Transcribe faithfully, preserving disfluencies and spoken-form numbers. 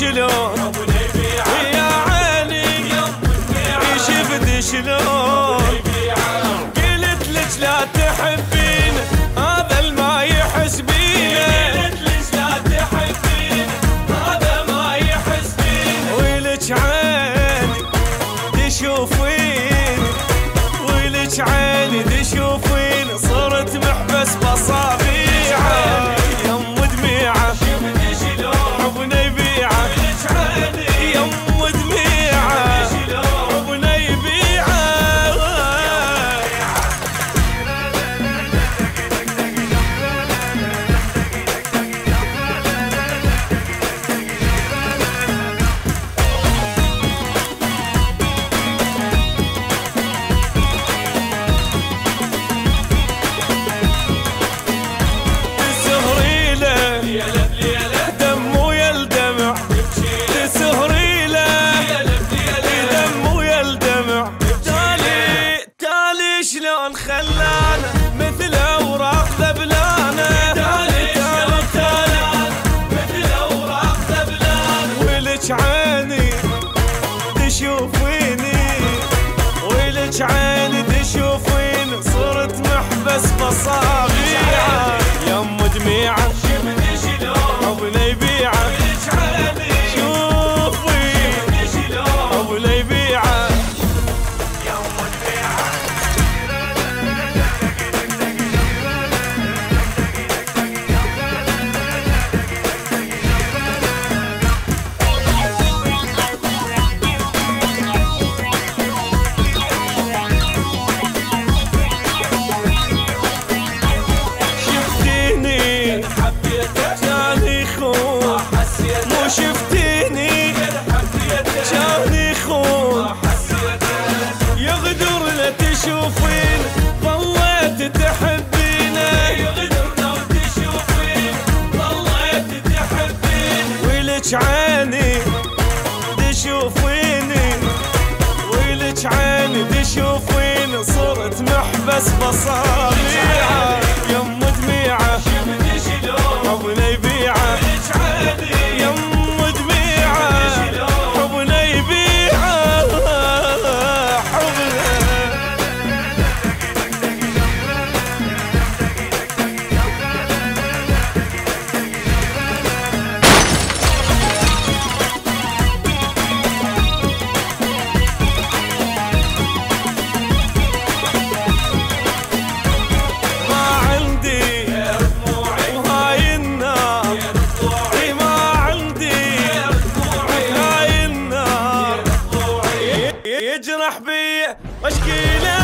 شلون يا عيني شفت شلون قلت لك لا تحبين هذا الما يحس بينا قلت لك لا تحبين هذا ما يحس بينا ولك عيني تشوفين ولك عيني تشوفين صرت محبس بصابيعه يم دميعه شفت شلون حبنا يبيعه ولك عيني يم دميعه حبنا يبيعه شلون خلانا مثل اوراق ذبلانه تالي تالي تالي مثل اوراق ذبلانه ولك عيني تشوفيني ولك عيني تشوفين صرت محبس بصابيعه يم دميعه شفت شلون حبنا يبيعه ولك عيني شوفي شلون حبنا يبيعه شفتيني جاني خون يغدر لا تشوفين ظليت تحبينه يغدر لو تشوفين ظليت تحبين ولك عيني تشوفيني ولك عيني تشوفين صرت محبس بصابيعه يم دميعه شفت شلون حبنا يبيعه ولك عيني يم يجرح بي واشكي له